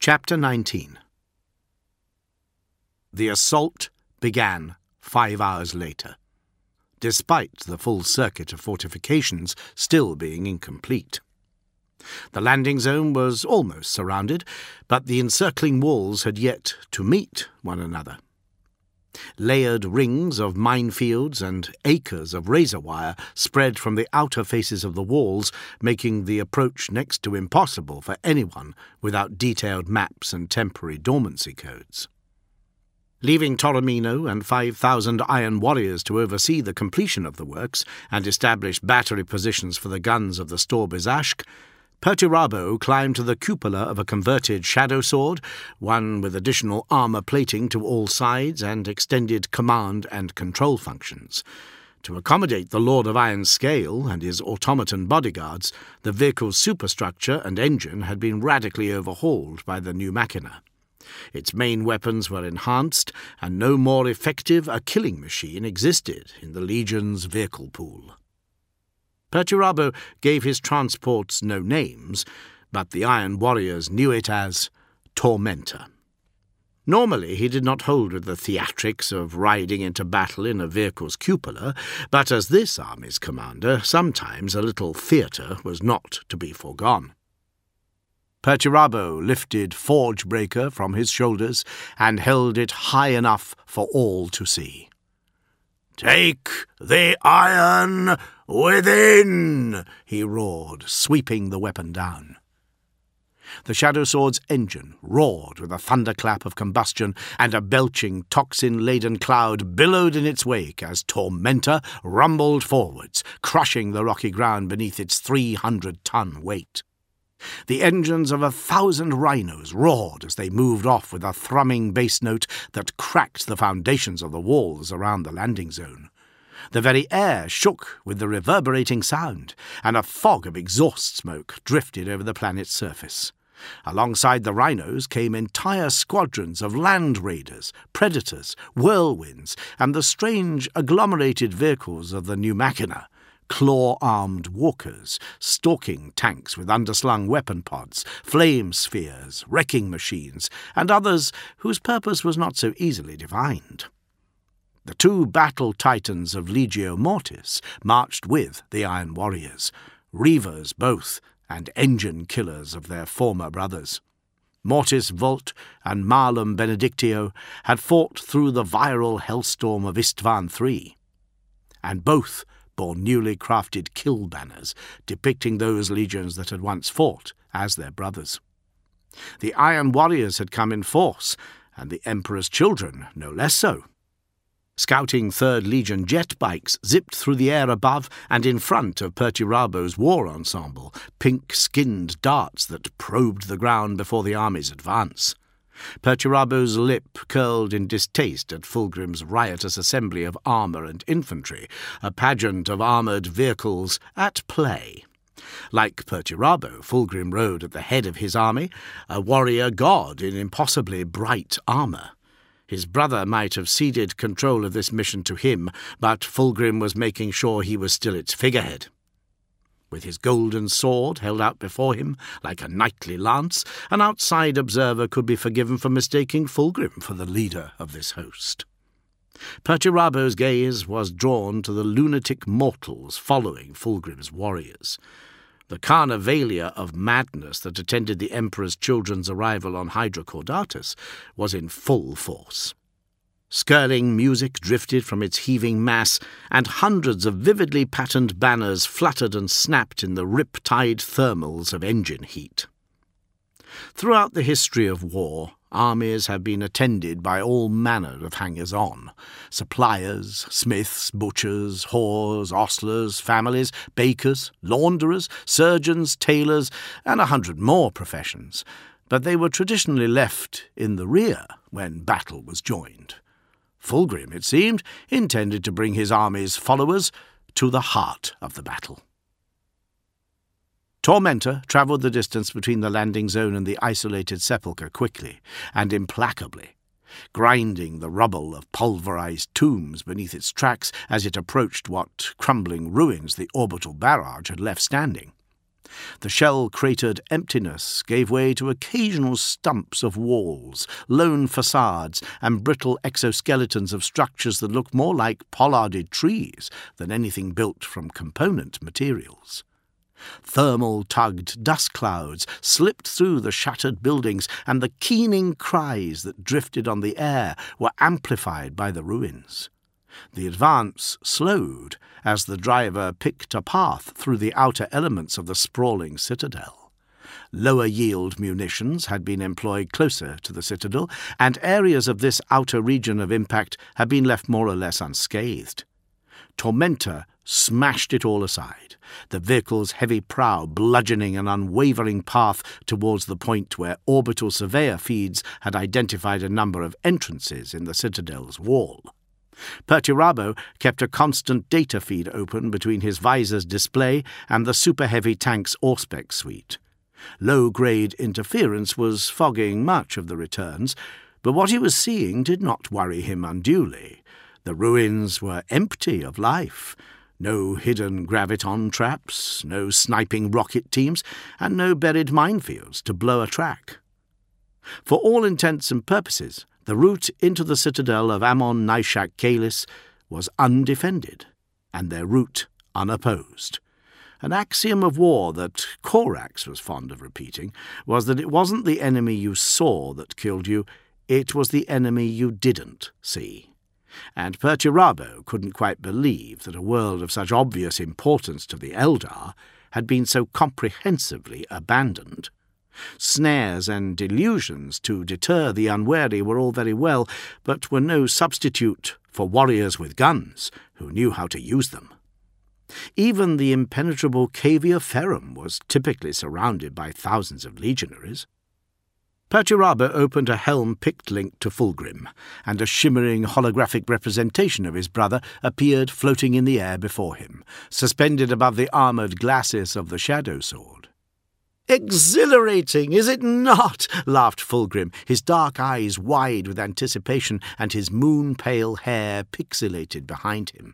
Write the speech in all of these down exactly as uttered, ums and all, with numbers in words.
Chapter nineteen. The assault began five hours later, despite the full circuit of fortifications still being incomplete. The landing zone was almost surrounded, but the encircling walls had yet to meet one another. Layered rings of minefields and acres of razor wire spread from the outer faces of the walls, making the approach next to impossible for anyone without detailed maps and temporary dormancy codes. Leaving Torremino and five thousand iron warriors to oversee the completion of the works and establish battery positions for the guns of the Stor-Bezashk, Perturabo climbed to the cupola of a converted shadow sword, one with additional armour plating to all sides and extended command and control functions. To accommodate the Lord of Iron Scale and his automaton bodyguards, the vehicle's superstructure and engine had been radically overhauled by the new machina. Its main weapons were enhanced, and no more effective a killing machine existed in the Legion's vehicle pool. Perturabo gave his transports no names, but the Iron Warriors knew it as Tormentor. Normally he did not hold with the theatrics of riding into battle in a vehicle's cupola, but as this army's commander, sometimes a little theatre was not to be foregone. Perturabo lifted Forge-Breaker from his shoulders and held it high enough for all to see. "Take the iron within!" he roared, sweeping the weapon down. The Shadow Sword's engine roared with a thunderclap of combustion, and a belching, toxin-laden cloud billowed in its wake as Tormentor rumbled forwards, crushing the rocky ground beneath its three hundred ton weight. The engines of a thousand rhinos roared as they moved off with a thrumming bass note that cracked the foundations of the walls around the landing zone. The very air shook with the reverberating sound, and a fog of exhaust smoke drifted over the planet's surface. Alongside the rhinos came entire squadrons of land raiders, predators, whirlwinds, and the strange agglomerated vehicles of the new machina, claw-armed walkers, stalking tanks with underslung weapon pods, flame spheres, wrecking machines, and others whose purpose was not so easily divined. The two battle titans of Legio Mortis marched with the Iron Warriors, reavers both, and engine killers of their former brothers. Mortis Volt and Malum Benedictio had fought through the viral hellstorm of Istvan the Third, and both bore newly crafted kill banners depicting those legions that had once fought as their brothers. The Iron Warriors had come in force, and the Emperor's children no less so. Scouting Third Legion jet bikes zipped through the air above and in front of Perturabo's war ensemble, pink-skinned darts that probed the ground before the army's advance. Perturabo's lip curled in distaste at Fulgrim's riotous assembly of armour and infantry, a pageant of armoured vehicles at play. Like Perturabo, Fulgrim rode at the head of his army, a warrior god in impossibly bright armour. His brother might have ceded control of this mission to him, but Fulgrim was making sure he was still its figurehead. With his golden sword held out before him like a knightly lance, an outside observer could be forgiven for mistaking Fulgrim for the leader of this host. Perturabo's gaze was drawn to the lunatic mortals following Fulgrim's warriors. The carnavalia of madness that attended the Emperor's children's arrival on Hydrocaudatus was in full force. Skirling music drifted from its heaving mass, and hundreds of vividly patterned banners fluttered and snapped in the rip-tide thermals of engine heat. Throughout the history of war, armies have been attended by all manner of hangers-on: suppliers, smiths, butchers, whores, ostlers, families, bakers, launderers, surgeons, tailors, and a hundred more professions, but they were traditionally left in the rear when battle was joined. Fulgrim, it seemed, intended to bring his army's followers to the heart of the battle. Tormentor travelled the distance between the landing zone and the isolated sepulchre quickly and implacably, grinding the rubble of pulverized tombs beneath its tracks as it approached what crumbling ruins the orbital barrage had left standing. The shell-cratered emptiness gave way to occasional stumps of walls, lone facades, and brittle exoskeletons of structures that looked more like pollarded trees than anything built from component materials. Thermal-tugged dust clouds slipped through the shattered buildings, and the keening cries that drifted on the air were amplified by the ruins. The advance slowed as the driver picked a path through the outer elements of the sprawling citadel. Lower-yield munitions had been employed closer to the citadel, and areas of this outer region of impact had been left more or less unscathed. Tormentor smashed it all aside, the vehicle's heavy prow bludgeoning an unwavering path towards the point where orbital surveyor feeds had identified a number of entrances in the citadel's wall. Perturabo kept a constant data feed open between his visor's display and the super-heavy tank's Auspex suite. Low-grade interference was fogging much of the returns, but what he was seeing did not worry him unduly. The ruins were empty of life. No hidden graviton traps, no sniping rocket teams, and no buried minefields to blow a track. For all intents and purposes, the route into the citadel of Amon Naishak Kalis was undefended, and their route unopposed. An axiom of war that Korax was fond of repeating was that it wasn't the enemy you saw that killed you, it was the enemy you didn't see. And Perturabo couldn't quite believe that a world of such obvious importance to the Eldar had been so comprehensively abandoned. Snares and delusions to deter the unwary were all very well, but were no substitute for warriors with guns who knew how to use them. Even the impenetrable Cavia Ferrum was typically surrounded by thousands of legionaries. Perturabo opened a helm-picked link to Fulgrim, and a shimmering holographic representation of his brother appeared floating in the air before him, suspended above the armoured glacis of the Shadow Sword. "Exhilarating, is it not?" laughed Fulgrim, his dark eyes wide with anticipation and his moon-pale hair pixelated behind him.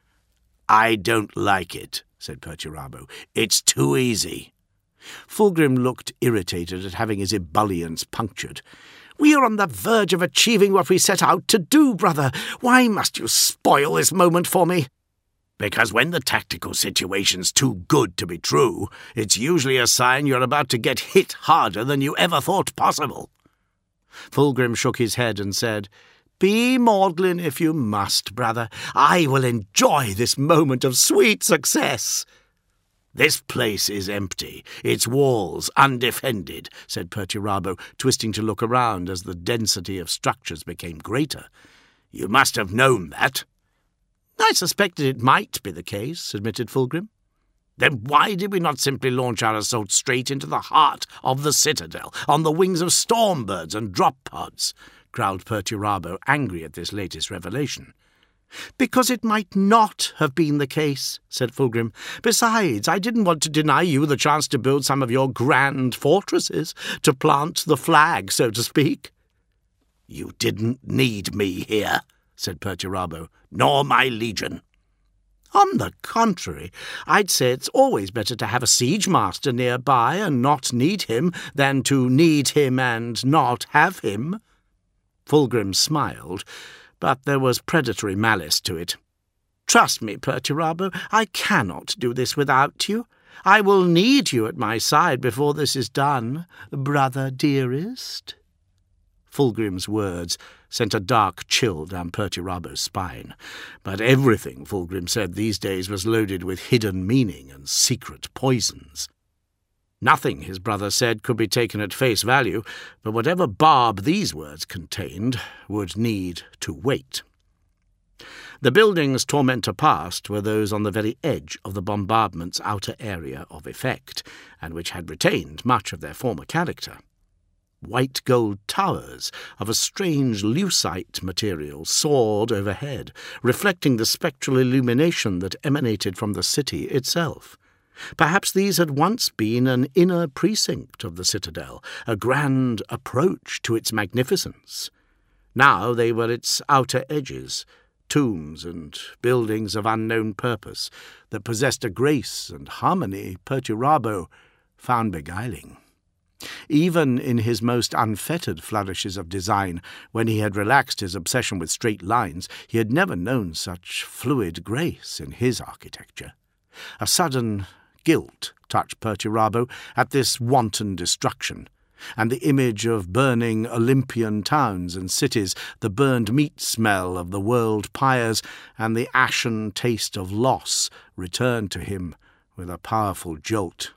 "I don't like it," said Perturabo. "It's too easy." Fulgrim looked irritated at having his ebullience punctured. "We are on the verge of achieving what we set out to do, brother. Why must you spoil this moment for me?" "Because when the tactical situation's too good to be true, it's usually a sign you're about to get hit harder than you ever thought possible." Fulgrim shook his head and said, "Be maudlin if you must, brother. I will enjoy this moment of sweet success." "This place is empty, its walls undefended," said Perturabo, twisting to look around as the density of structures became greater. "You must have known that." "I suspected it might be the case," admitted Fulgrim. "Then why did we not simply launch our assault straight into the heart of the citadel, on the wings of stormbirds and drop pods?" growled Perturabo, angry at this latest revelation. "Because it might not have been the case," said Fulgrim. "Besides, I didn't want to deny you the chance to build some of your grand fortresses, to plant the flag, so to speak." "You didn't need me here," said Perturabo, "nor my legion." "On the contrary, I'd say it's always better to have a siege master nearby and not need him than to need him and not have him." Fulgrim smiled, but there was predatory malice to it. "Trust me, Perturabo, I cannot do this without you. I will need you at my side before this is done, brother dearest." Fulgrim's words sent a dark chill down Perturabo's spine, but everything Fulgrim said these days was loaded with hidden meaning and secret poisons. Nothing his brother said could be taken at face value, but whatever barb these words contained would need to wait. The buildings Tormentor passed were those on the very edge of the bombardment's outer area of effect, and which had retained much of their former character. White gold towers of a strange lucite material soared overhead, reflecting the spectral illumination that emanated from the city itself. Perhaps these had once been an inner precinct of the citadel, a grand approach to its magnificence. Now they were its outer edges, tombs and buildings of unknown purpose that possessed a grace and harmony Perturabo found beguiling. Even in his most unfettered flourishes of design, when he had relaxed his obsession with straight lines, he had never known such fluid grace in his architecture. A sudden guilt touched Perturabo at this wanton destruction, and the image of burning Olympian towns and cities, the burned meat smell of the world pyres, and the ashen taste of loss returned to him with a powerful jolt.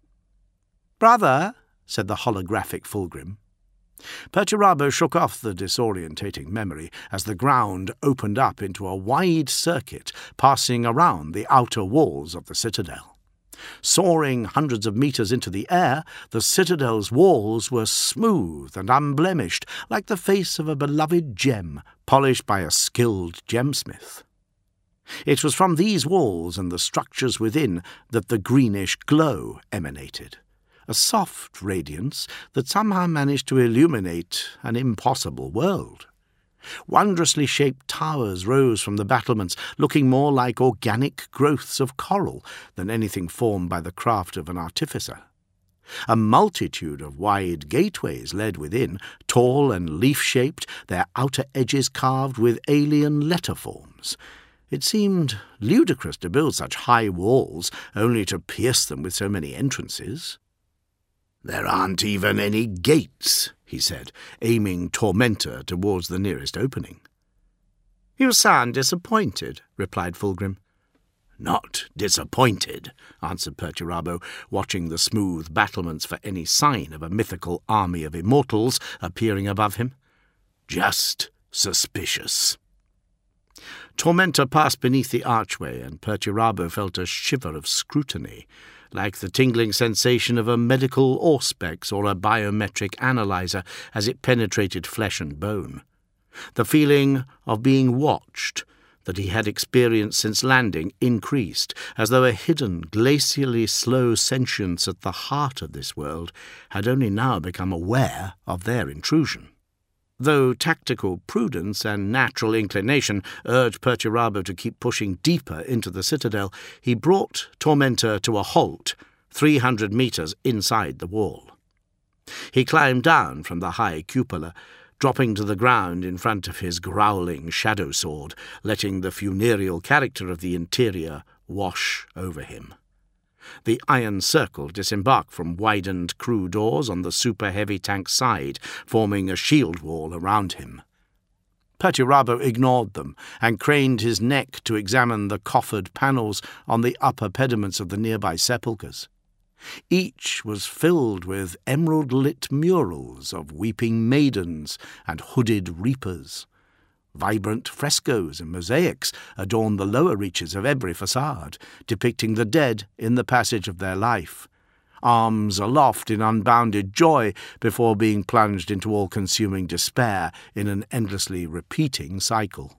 "Brother," said the holographic Fulgrim. Perturabo shook off the disorientating memory as the ground opened up into a wide circuit passing around the outer walls of the citadel. Soaring hundreds of metres into the air, the citadel's walls were smooth and unblemished, like the face of a beloved gem, polished by a skilled gemsmith. It was from these walls and the structures within that the greenish glow emanated, a soft radiance that somehow managed to illuminate an impossible world. Wondrously shaped towers rose from the battlements, looking more like organic growths of coral than anything formed by the craft of an artificer. A multitude of wide gateways led within, tall and leaf-shaped, their outer edges carved with alien letter forms. It seemed ludicrous to build such high walls, only to pierce them with so many entrances. "There aren't even any gates," he said, aiming Tormentor towards the nearest opening. "You sound disappointed," replied Fulgrim. "Not disappointed," answered Perturabo, watching the smooth battlements for any sign of a mythical army of immortals appearing above him. "Just suspicious." Tormentor passed beneath the archway, and Perturabo felt a shiver of scrutiny, like the tingling sensation of a medical auspex or a biometric analyzer as it penetrated flesh and bone. The feeling of being watched that he had experienced since landing increased, as though a hidden, glacially slow sentience at the heart of this world had only now become aware of their intrusion. Though tactical prudence and natural inclination urged Perturabo to keep pushing deeper into the citadel, he brought Tormentor to a halt three hundred metres inside the wall. He climbed down from the high cupola, dropping to the ground in front of his growling shadow sword, letting the funereal character of the interior wash over him. The iron circle disembarked from widened crew doors on the super-heavy tank's side, forming a shield wall around him. Perturabo ignored them and craned his neck to examine the coffered panels on the upper pediments of the nearby sepulchres. Each was filled with emerald-lit murals of weeping maidens and hooded reapers. Vibrant frescoes and mosaics adorned the lower reaches of every facade, depicting the dead in the passage of their life, arms aloft in unbounded joy before being plunged into all-consuming despair in an endlessly repeating cycle.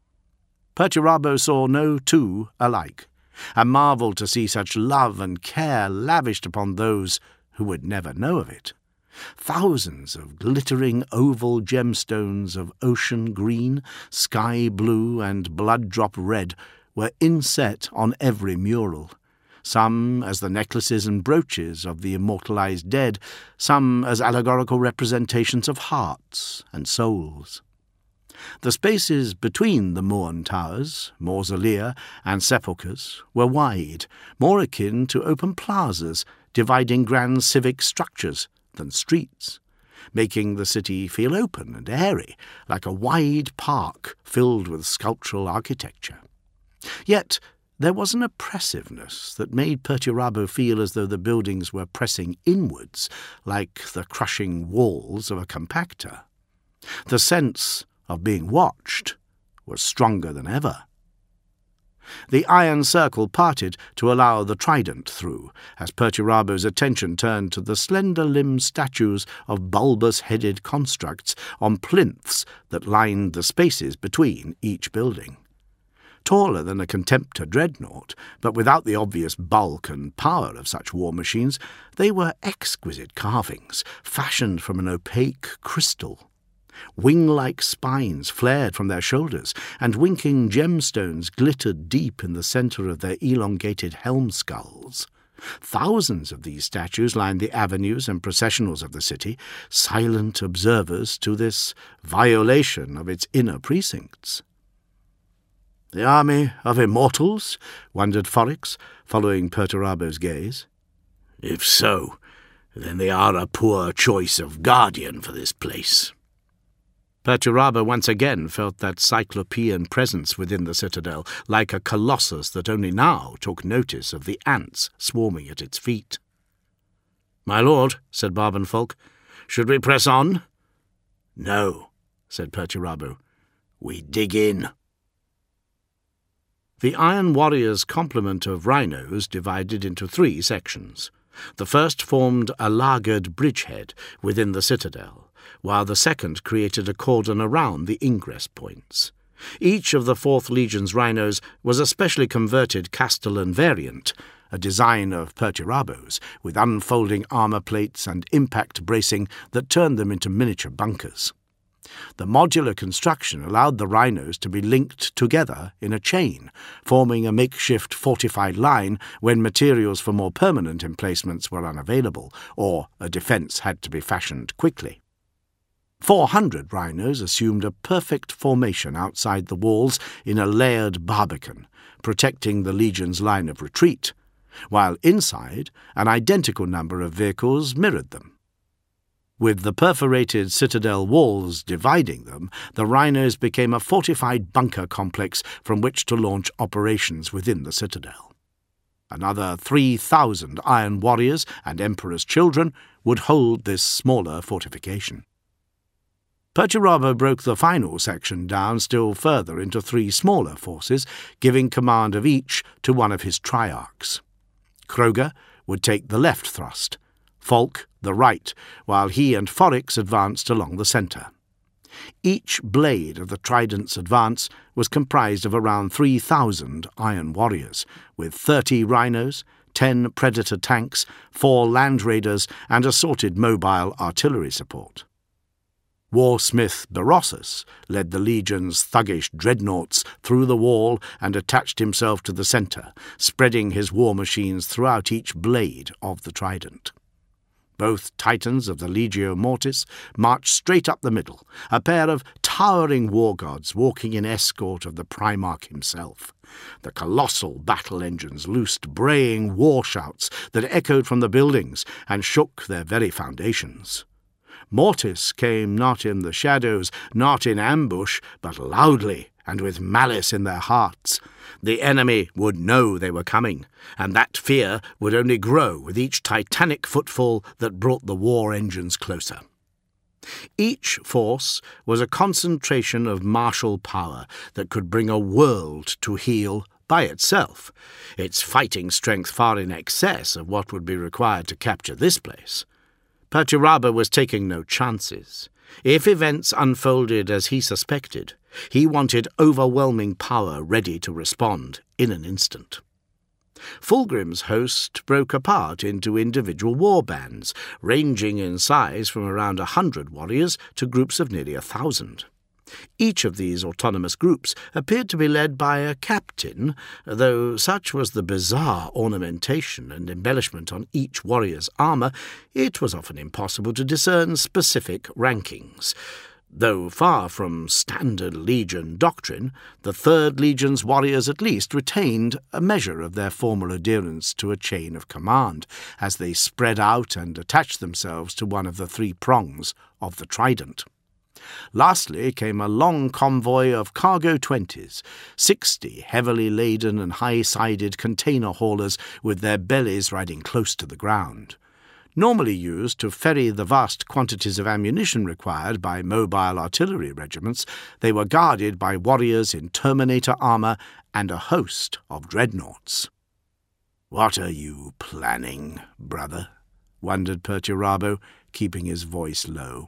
Perturabo saw no two alike, and marvelled to see such love and care lavished upon those who would never know of it. Thousands of glittering oval gemstones of ocean green, sky blue, and blood-drop red were inset on every mural, some as the necklaces and brooches of the immortalized dead, some as allegorical representations of hearts and souls. The spaces between the Mourn Towers, mausolea, and sepulchres were wide, more akin to open plazas dividing grand civic structures than streets, making the city feel open and airy, like a wide park filled with sculptural architecture. Yet there was an oppressiveness that made Perturabo feel as though the buildings were pressing inwards, like the crushing walls of a compactor. The sense of being watched was stronger than ever. The iron circle parted to allow the trident through, as Perturabo's attention turned to the slender-limbed statues of bulbous-headed constructs on plinths that lined the spaces between each building. Taller than a Contemptor dreadnought, but without the obvious bulk and power of such war machines, they were exquisite carvings, fashioned from an opaque crystal. Wing-like spines flared from their shoulders, and winking gemstones glittered deep in the centre of their elongated helm skulls. Thousands of these statues lined the avenues and processionals of the city, silent observers to this violation of its inner precincts. "The army of immortals?" wondered Forrix, following Perturabo's gaze. "If so, then they are a poor choice of guardian for this place." Perturabo once again felt that cyclopean presence within the citadel, like a colossus that only now took notice of the ants swarming at its feet. "My lord," said Barbenfolk, "should we press on?" "No," said Perturabo. "We dig in." The Iron Warriors' complement of rhinos divided into three sections. The first formed a lagered bridgehead within the citadel, while the second created a cordon around the ingress points. Each of the Fourth Legion's rhinos was a specially converted Castellan variant, a design of Perturabo's, with unfolding armour plates and impact bracing that turned them into miniature bunkers. The modular construction allowed the rhinos to be linked together in a chain, forming a makeshift fortified line when materials for more permanent emplacements were unavailable, or a defence had to be fashioned quickly. Four hundred rhinos assumed a perfect formation outside the walls in a layered barbican, protecting the Legion's line of retreat, while inside an identical number of vehicles mirrored them. With the perforated citadel walls dividing them, the rhinos became a fortified bunker complex from which to launch operations within the citadel. Another three thousand Iron Warriors and Emperor's children would hold this smaller fortification. Perturabo broke the final section down still further into three smaller forces, giving command of each to one of his triarchs. Kroger would take the left thrust, Falk the right, while he and Forrix advanced along the centre. Each blade of the Trident's advance was comprised of around three thousand Iron Warriors, with thirty rhinos, ten Predator tanks, four Land Raiders, and assorted mobile artillery support. Warsmith Berossus led the Legion's thuggish dreadnoughts through the wall and attached himself to the centre, spreading his war machines throughout each blade of the Trident. Both Titans of the Legio Mortis marched straight up the middle, a pair of towering war gods walking in escort of the Primarch himself. The colossal battle engines loosed braying war shouts that echoed from the buildings and shook their very foundations. Mortis came not in the shadows, not in ambush, but loudly and with malice in their hearts. The enemy would know they were coming, and that fear would only grow with each titanic footfall that brought the war engines closer. Each force was a concentration of martial power that could bring a world to heel by itself, its fighting strength far in excess of what would be required to capture this place. Perturabo was taking no chances. If events unfolded as he suspected, he wanted overwhelming power ready to respond in an instant. Fulgrim's host broke apart into individual war bands, ranging in size from around a hundred warriors to groups of nearly a thousand. Each of these autonomous groups appeared to be led by a captain, though such was the bizarre ornamentation and embellishment on each warrior's armour, it was often impossible to discern specific rankings. Though far from standard Legion doctrine, the Third Legion's warriors at least retained a measure of their former adherence to a chain of command, as they spread out and attached themselves to one of the three prongs of the Trident. Lastly came a long convoy of cargo twenties, sixty heavily laden and high-sided container haulers with their bellies riding close to the ground. Normally used to ferry the vast quantities of ammunition required by mobile artillery regiments, they were guarded by warriors in Terminator armour and a host of dreadnoughts. "What are you planning, brother?" wondered Perturabo, keeping his voice low.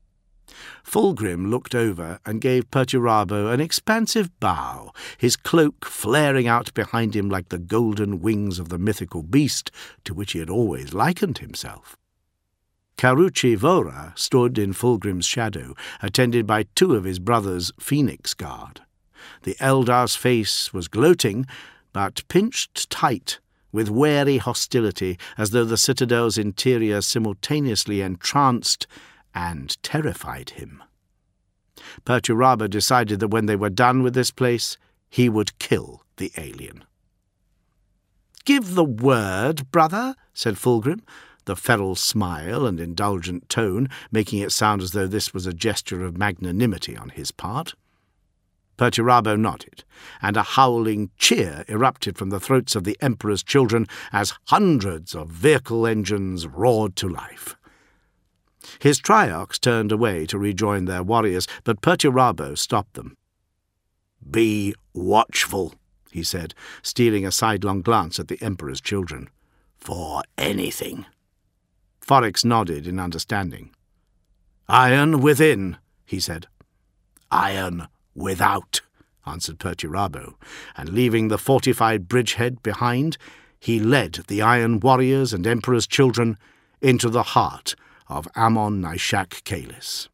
Fulgrim looked over and gave Perturabo an expansive bow, his cloak flaring out behind him like the golden wings of the mythical beast to which he had always likened himself. Carucci Vora stood in Fulgrim's shadow, attended by two of his brother's Phoenix Guard. The Eldar's face was gloating, but pinched tight with wary hostility, as though the citadel's interior simultaneously entranced and terrified him. Perturabo decided that when they were done with this place, he would kill the alien. "Give the word, brother," said Fulgrim, the feral smile and indulgent tone making it sound as though this was a gesture of magnanimity on his part. Perturabo nodded, and a howling cheer erupted from the throats of the Emperor's children as hundreds of vehicle engines roared to life. His Triox turned away to rejoin their warriors, but Perturabo stopped them. "Be watchful," he said, stealing a sidelong glance at the Emperor's children. "For anything." Forex nodded in understanding. "Iron within," he said. "Iron without," answered Perturabo, and leaving the fortified bridgehead behind, he led the Iron warriors and Emperor's children into the heart of Amon Nishak Kalis.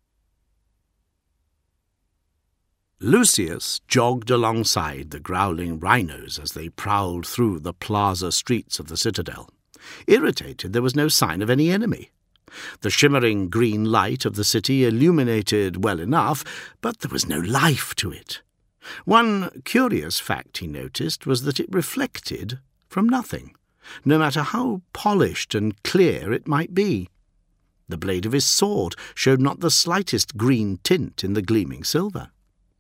Lucius jogged alongside the growling rhinos as they prowled through the plaza streets of the citadel. Irritated, there was no sign of any enemy. The shimmering green light of the city illuminated well enough, but there was no life to it. One curious fact he noticed was that it reflected from nothing, no matter how polished and clear it might be. The blade of his sword showed not the slightest green tint in the gleaming silver.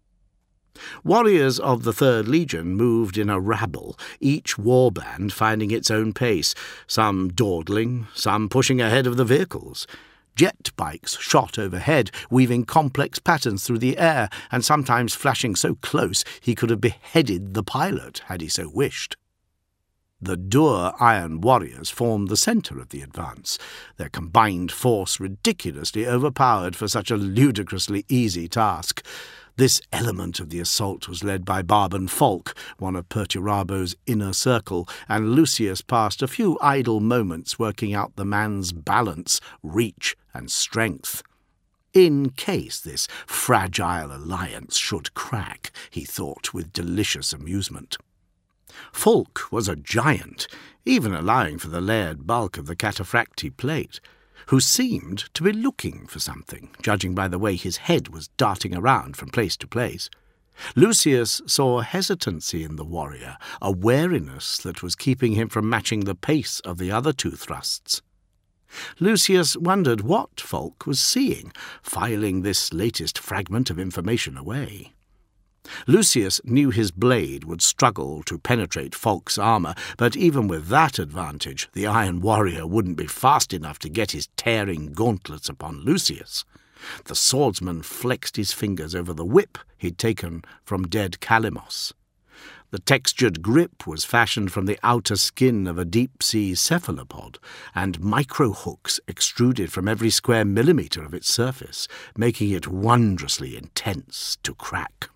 Warriors of the Third Legion moved in a rabble, each warband finding its own pace, some dawdling, some pushing ahead of the vehicles. Jet bikes shot overhead, weaving complex patterns through the air, and sometimes flashing so close he could have beheaded the pilot had he so wished. The Dur Iron warriors formed the centre of the advance, their combined force ridiculously overpowered for such a ludicrously easy task. This element of the assault was led by Barban Falk, one of Perturabo's inner circle, and Lucius passed a few idle moments working out the man's balance, reach, and strength. In case this fragile alliance should crack, he thought with delicious amusement. Falk was a giant, even allowing for the layered bulk of the cataphracti plate, who seemed to be looking for something, judging by the way his head was darting around from place to place. Lucius saw hesitancy in the warrior, a wariness that was keeping him from matching the pace of the other two thrusts. Lucius wondered what Falk was seeing, filing this latest fragment of information away. Lucius knew his blade would struggle to penetrate Falk's armour, but even with that advantage, the Iron Warrior wouldn't be fast enough to get his tearing gauntlets upon Lucius. The swordsman flexed his fingers over the whip he'd taken from dead Kalymos. The textured grip was fashioned from the outer skin of a deep-sea cephalopod, and micro-hooks extruded from every square millimetre of its surface, making it wondrously intense to crack.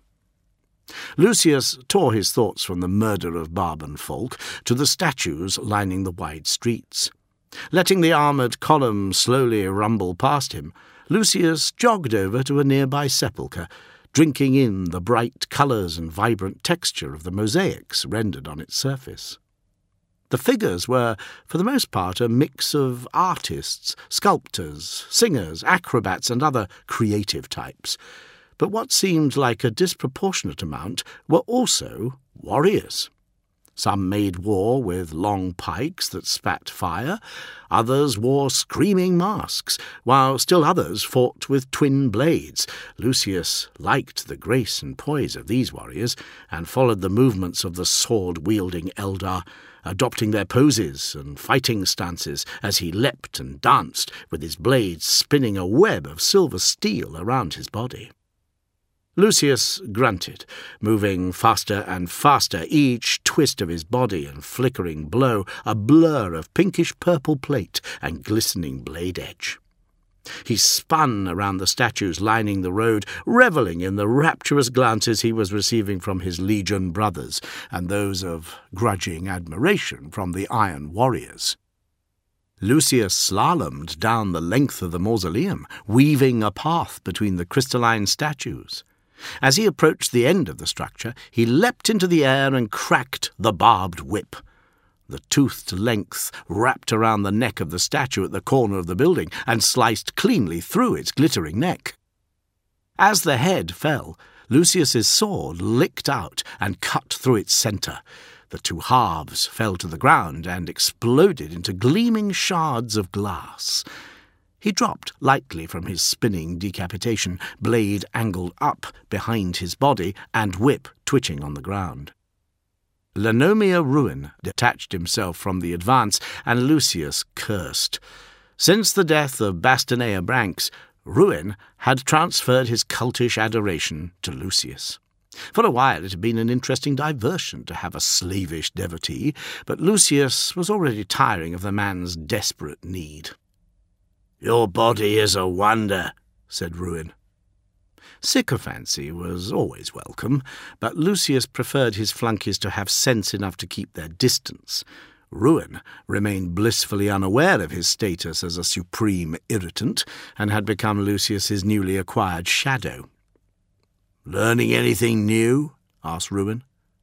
Lucius tore his thoughts from the murder of Barban Falk to the statues lining the wide streets. Letting the armoured column slowly rumble past him, Lucius jogged over to a nearby sepulchre, drinking in the bright colours and vibrant texture of the mosaics rendered on its surface. The figures were, for the most part, a mix of artists, sculptors, singers, acrobats, and other creative types, but what seemed like a disproportionate amount were also warriors. Some made war with long pikes that spat fire, others wore screaming masks, while still others fought with twin blades. Lucius liked the grace and poise of these warriors, and followed the movements of the sword-wielding Eldar, adopting their poses and fighting stances as he leapt and danced, with his blades spinning a web of silver steel around his body. Lucius grunted, moving faster and faster, each twist of his body and flickering blow a blur of pinkish-purple plate and glistening blade edge. He spun around the statues lining the road, revelling in the rapturous glances he was receiving from his legion brothers, and those of grudging admiration from the Iron warriors. Lucius slalomed down the length of the mausoleum, weaving a path between the crystalline statues. As he approached the end of the structure, he leapt into the air and cracked the barbed whip. The toothed length wrapped around the neck of the statue at the corner of the building and sliced cleanly through its glittering neck. As the head fell, Lucius's sword licked out and cut through its centre. The two halves fell to the ground and exploded into gleaming shards of glass. He dropped lightly from his spinning decapitation, blade angled up behind his body and whip twitching on the ground. Lanomia Ruin detached himself from the advance, and Lucius cursed. Since the death of Bastinea Branks, Ruin had transferred his cultish adoration to Lucius. For a while it had been an interesting diversion to have a slavish devotee, but Lucius was already tiring of the man's desperate need. "Your body is a wonder," said Ruin. Sycophancy was always welcome, but Lucius preferred his flunkies to have sense enough to keep their distance. Ruin remained blissfully unaware of his status as a supreme irritant, and had become Lucius's newly acquired shadow. "Learning anything new?" asked Ruin.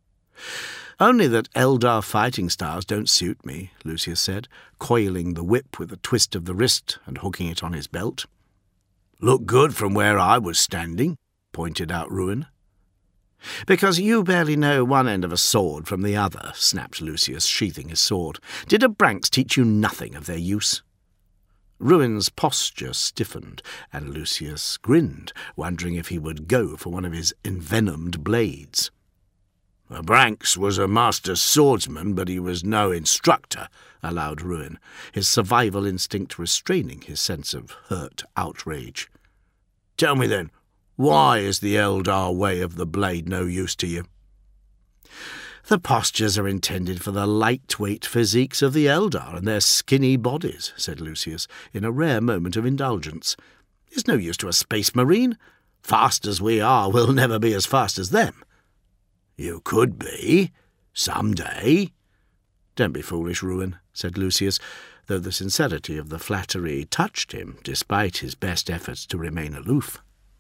"Only that Eldar fighting styles don't suit me," Lucius said, coiling the whip with a twist of the wrist and hooking it on his belt. "Look good from where I was standing," pointed out Ruin. "Because you barely know one end of a sword from the other," snapped Lucius, sheathing his sword. "Did a Branks teach you nothing of their use?" Ruin's posture stiffened, and Lucius grinned, wondering if he would go for one of his envenomed blades. "A Branks was a master swordsman, but he was no instructor," allowed Ruin, his survival instinct restraining his sense of hurt outrage. "Tell me then, why is the Eldar way of the blade no use to you?" "The postures are intended for the lightweight physiques of the Eldar and their skinny bodies," said Lucius, in a rare moment of indulgence. "It's no use to a space marine. Fast as we are, we'll never be as fast as them." "You could be, some day." "Don't be foolish, Ruin," said Lucius, though the sincerity of the flattery touched him, despite his best efforts to remain aloof.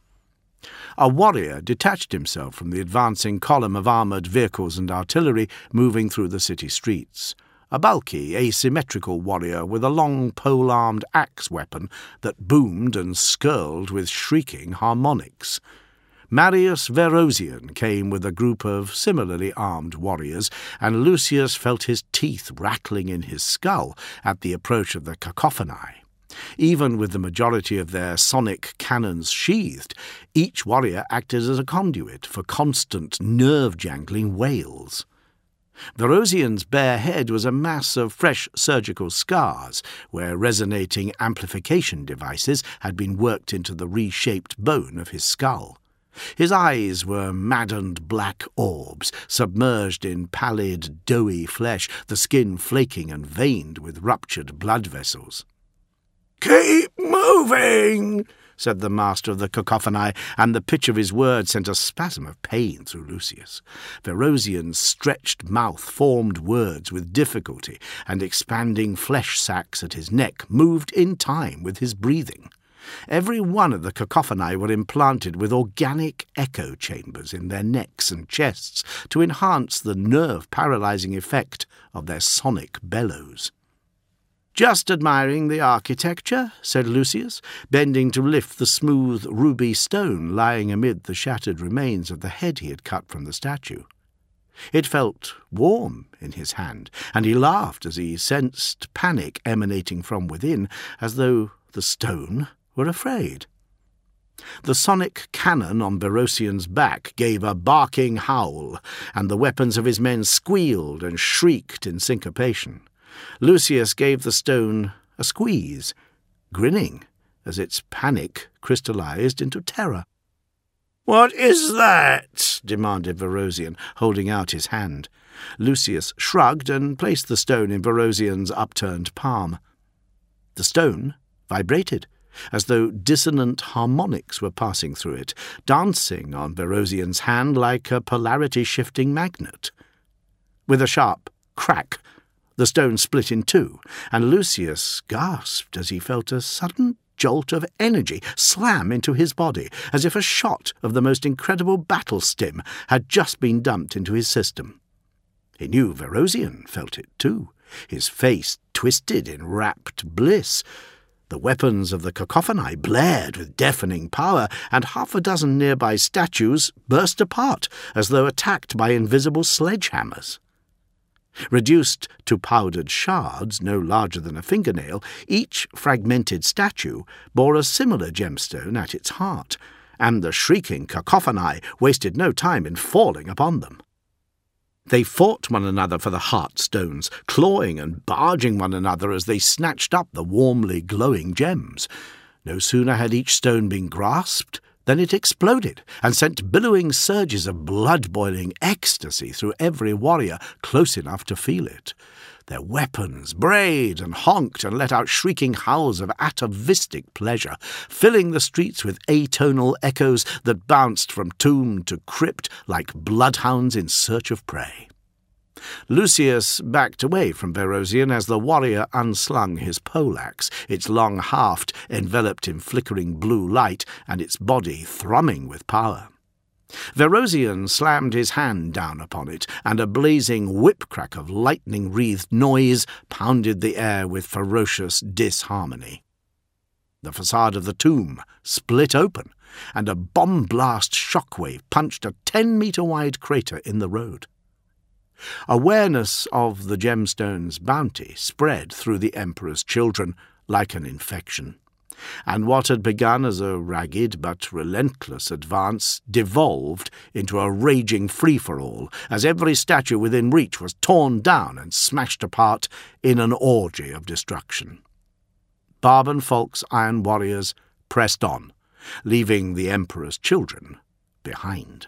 A warrior detached himself from the advancing column of armoured vehicles and artillery moving through the city streets. A bulky, asymmetrical warrior with a long pole-armed axe weapon that boomed and skirled with shrieking harmonics. Marius Verosian came with a group of similarly armed warriors, and Lucius felt his teeth rattling in his skull at the approach of the cacophony. Even with the majority of their sonic cannons sheathed, each warrior acted as a conduit for constant nerve-jangling wails. Verosian's bare head was a mass of fresh surgical scars, where resonating amplification devices had been worked into the reshaped bone of his skull. His eyes were maddened black orbs, submerged in pallid, doughy flesh, the skin flaking and veined with ruptured blood vessels. "Keep moving," said the master of the cacophony, and the pitch of his words sent a spasm of pain through Lucius. Verosian's stretched mouth formed words with difficulty, and expanding flesh sacs at his neck moved in time with his breathing. Every one of the cacophony were implanted with organic echo chambers in their necks and chests to enhance the nerve-paralyzing effect of their sonic bellows. "Just admiring the architecture," said Lucius, bending to lift the smooth ruby stone lying amid the shattered remains of the head he had cut from the statue. It felt warm in his hand, and he laughed as he sensed panic emanating from within, as though the stone were afraid. The sonic cannon on Verosian's back gave a barking howl, and the weapons of his men squealed and shrieked in syncopation. Lucius gave the stone a squeeze, grinning as its panic crystallized into terror. "What is that?" demanded Verosian, holding out his hand. Lucius shrugged and placed the stone in Verosian's upturned palm. The stone vibrated, as though dissonant harmonics were passing through it, dancing on Verosian's hand like a polarity-shifting magnet. With a sharp crack, The stone split in two, and Lucius gasped as he felt a sudden jolt of energy slam into his body, as if a shot of the most incredible battle stim had just been dumped into his system. He knew Verosian felt it too. His face twisted in rapt bliss. The weapons of the cacophony blared with deafening power, and half a dozen nearby statues burst apart as though attacked by invisible sledgehammers. Reduced to powdered shards no larger than a fingernail, each fragmented statue bore a similar gemstone at its heart, and the shrieking cacophony wasted no time in falling upon them. They fought one another for the heart stones, clawing and barging one another as they snatched up the warmly glowing gems. No sooner had each stone been grasped than it exploded and sent billowing surges of blood-boiling ecstasy through every warrior close enough to feel it. Their weapons brayed and honked and let out shrieking howls of atavistic pleasure, filling the streets with atonal echoes that bounced from tomb to crypt like bloodhounds in search of prey. Lucius backed away from Verosian as the warrior unslung his poleaxe, its long haft enveloped in flickering blue light and its body thrumming with power. Verosian slammed his hand down upon it, and a blazing whip-crack of lightning-wreathed noise pounded the air with ferocious disharmony. The facade of the tomb split open, and a bomb-blast shockwave punched a ten-metre-wide crater in the road. Awareness of the gemstone's bounty spread through the Emperor's children like an infection, and what had begun as a ragged but relentless advance devolved into a raging free-for-all, as every statue within reach was torn down and smashed apart in an orgy of destruction. Barban Folk's iron warriors pressed on, leaving the Emperor's children behind.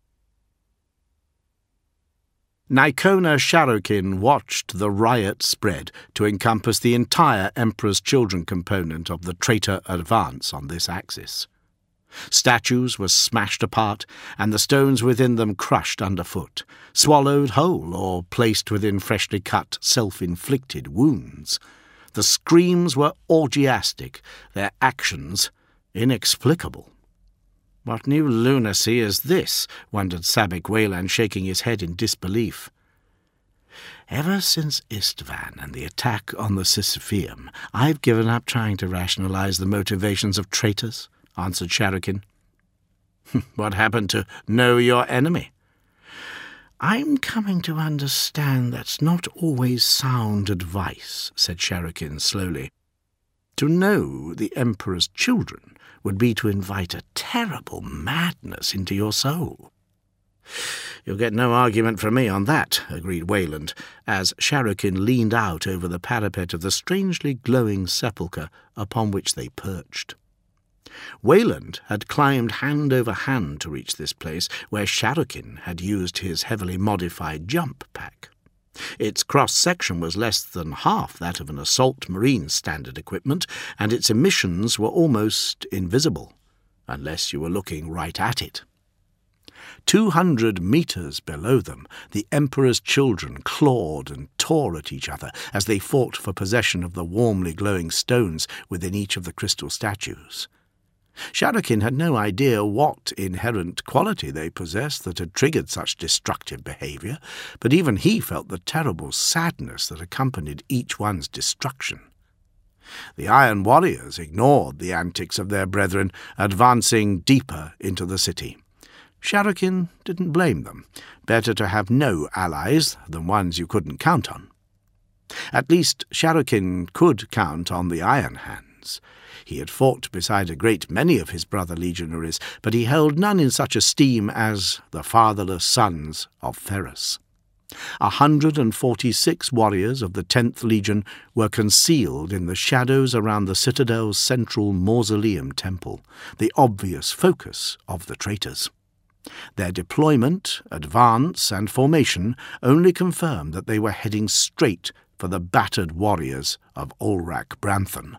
Nicona Sharokin watched the riot spread to encompass the entire Emperor's Children component of the traitor advance on this axis. Statues were smashed apart, and the stones within them crushed underfoot, swallowed whole or placed within freshly cut, self-inflicted wounds. The screams were orgiastic, their actions inexplicable. "What new lunacy is this?" wondered Sabik Wayland, shaking his head in disbelief. "Ever since Istvan and the attack on the Sisypheum, I've given up trying to rationalize the motivations of traitors," answered Sharokin. "What happened to know your enemy?" "I'm coming to understand that's not always sound advice," said Sharokin slowly. "To know the Emperor's children would be to invite a terrible madness into your soul." "You'll get no argument from me on that," agreed Wayland, as Sharokin leaned out over the parapet of the strangely glowing sepulchre upon which they perched. Wayland had climbed hand over hand to reach this place, where Sharokin had used his heavily modified jump pack. Its cross-section was less than half that of an assault marine standard equipment, and its emissions were almost invisible, unless you were looking right at it. Two hundred metres below them, the Emperor's children clawed and tore at each other as they fought for possession of the warmly glowing stones within each of the crystal statues. Sharokin had no idea what inherent quality they possessed that had triggered such destructive behaviour, but even he felt the terrible sadness that accompanied each one's destruction. The Iron Warriors ignored the antics of their brethren, advancing deeper into the city. Sharokin didn't blame them. Better to have no allies than ones you couldn't count on. At least Sharokin could count on the Iron Hands. He had fought beside a great many of his brother legionaries, but he held none in such esteem as the fatherless sons of Ferrus. A hundred and forty-six warriors of the tenth Legion were concealed in the shadows around the citadel's central mausoleum temple, the obvious focus of the traitors. Their deployment, advance, and formation only confirmed that they were heading straight for the battered warriors of Ulrak Branthon.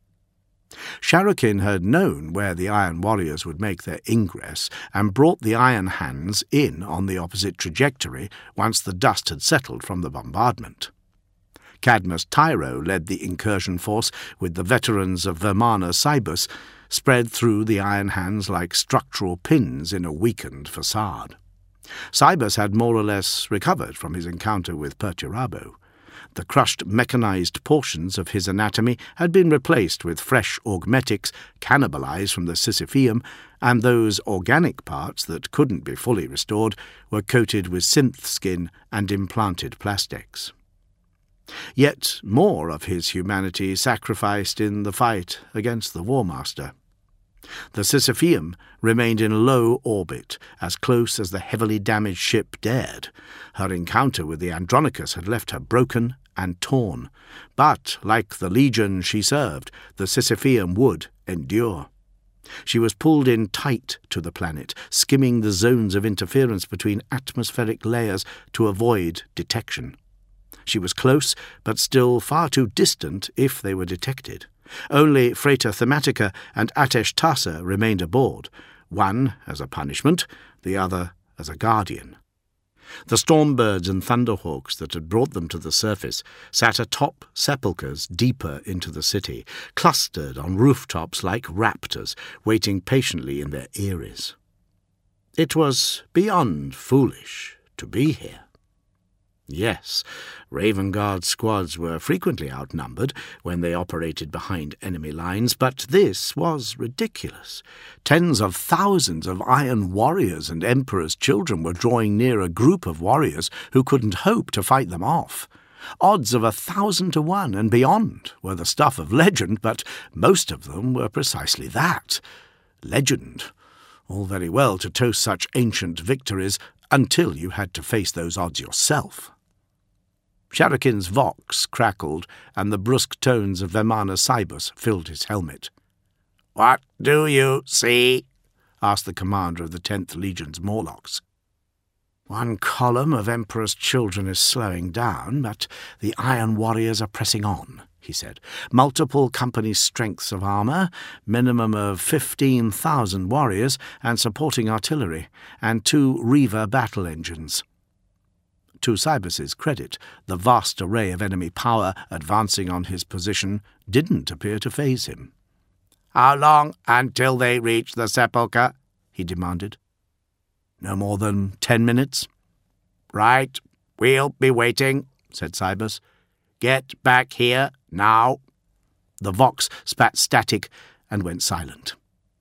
Sharokin had known where the Iron Warriors would make their ingress, and brought the Iron Hands in on the opposite trajectory once the dust had settled from the bombardment. Cadmus Tyro led the incursion force with the veterans of Vermana Cybus, spread through the Iron Hands like structural pins in a weakened facade. Cybus had more or less recovered from his encounter with Perturabo. The crushed mechanized portions of his anatomy had been replaced with fresh augmetics cannibalized from the Sisypheum, and those organic parts that couldn't be fully restored were coated with synth skin and implanted plastics. Yet more of his humanity sacrificed in the fight against the War Master. The Sisypheum remained in low orbit, as close as the heavily damaged ship dared. Her encounter with the Andronicus had left her broken and torn, but, like the legion she served, the Sisypheum would endure. She was pulled in tight to the planet, skimming the zones of interference between atmospheric layers to avoid detection. She was close, but still far too distant if they were detected. Only Freighter Thematica and Atesh Tassa remained aboard, one as a punishment, the other as a guardian. The Stormbirds and Thunderhawks that had brought them to the surface sat atop sepulchres deeper into the city, clustered on rooftops like raptors, waiting patiently in their eyries. It was beyond foolish to be here. Yes, Raven Guard squads were frequently outnumbered when they operated behind enemy lines, but this was ridiculous. Tens of thousands of Iron warriors and Emperor's children were drawing near a group of warriors who couldn't hope to fight them off. Odds of a thousand to one and beyond were the stuff of legend, but most of them were precisely that. Legend. All very well to toast such ancient victories until you had to face those odds yourself. Sharakin's vox crackled, and the brusque tones of Vermana Cybus filled his helmet. "What do you see?" asked the commander of the tenth Legion's Morlocks. "One column of Emperor's children is slowing down, but the Iron warriors are pressing on," he said. "Multiple company strengths of armour, minimum of fifteen thousand warriors and supporting artillery, and two Reaver battle engines." To Cybus's credit, the vast array of enemy power advancing on his position didn't appear to faze him. "How long until they reach the sepulchre?" he demanded. "No more than ten minutes." "Right, we'll be waiting," said Cybus. "Get back here, now." The Vox spat static and went silent.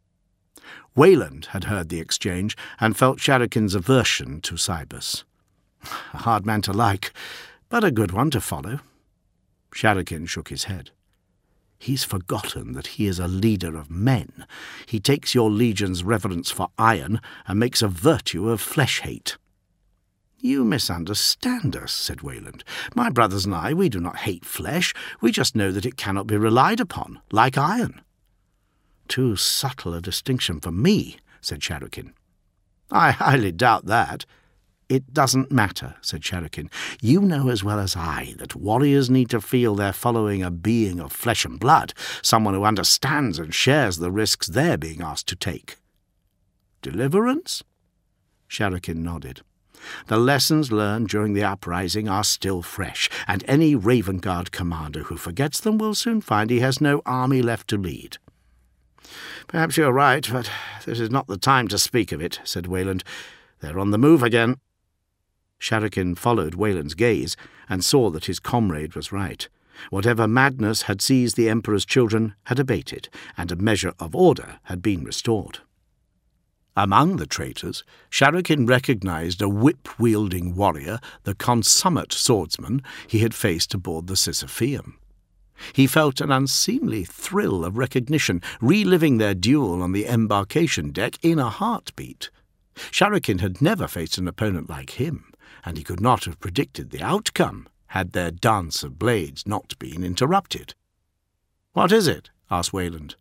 Wayland had heard the exchange and felt Sharakin's aversion to Cybus. A hard man to like, but a good one to follow. Sharakin shook his head. "He's forgotten that he is a leader of men. He takes your legion's reverence for iron and makes a virtue of flesh-hate." "You misunderstand us," said Wayland. "My brothers and I, we do not hate flesh. We just know that it cannot be relied upon, like iron." "Too subtle a distinction for me," said Sharakin. "I highly doubt that." "It doesn't matter," said Sharakin. "You know as well as I that warriors need to feel they're following a being of flesh and blood, someone who understands and shares the risks they're being asked to take." "Deliverance?" Sharakin nodded. "The lessons learned during the uprising are still fresh, and any Raven Guard commander who forgets them will soon find he has no army left to lead." "Perhaps you're right, but this is not the time to speak of it," said Wayland. "They're on the move again." Sharakin followed Wayland's gaze and saw that his comrade was right. Whatever madness had seized the Emperor's children had abated, and a measure of order had been restored. Among the traitors, Sharakin recognized a whip-wielding warrior, the consummate swordsman he had faced aboard the Sisypheum. He felt an unseemly thrill of recognition, reliving their duel on the embarkation deck in a heartbeat. Sharakin had never faced an opponent like him, and he could not have predicted the outcome had their dance of blades not been interrupted. "What is it?" asked Wayland.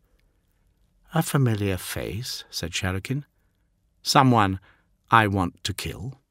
"A familiar face," said Sharakin. "Someone I want to kill."